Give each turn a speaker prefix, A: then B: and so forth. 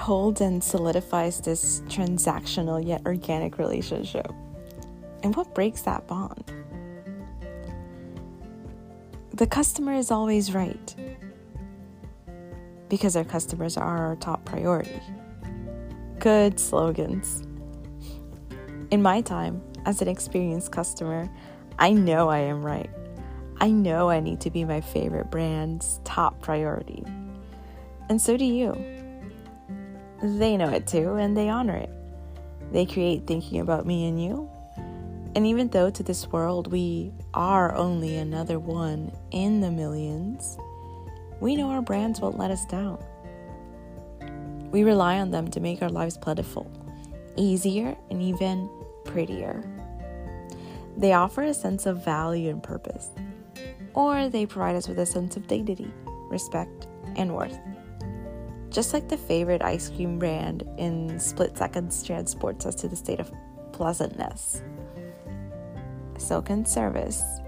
A: holds and solidifies this transactional yet organic relationship? And what breaks that bond? The customer is always right, because our customers are our top priority. Good slogans. In my time as an experienced customer, I know I am right. I know I need to be my favorite brand's top priority. And so do you. They know it too, and they honor it. They create thinking about me and you. And even though to this world we are only another one in the millions, we know our brands won't let us down. We rely on them to make our lives plentiful, easier, and even prettier. They offer a sense of value and purpose, or they provide us with a sense of dignity, respect, and worth. Just like the favorite ice cream brand in split seconds transports us to the state of pleasantness, so can service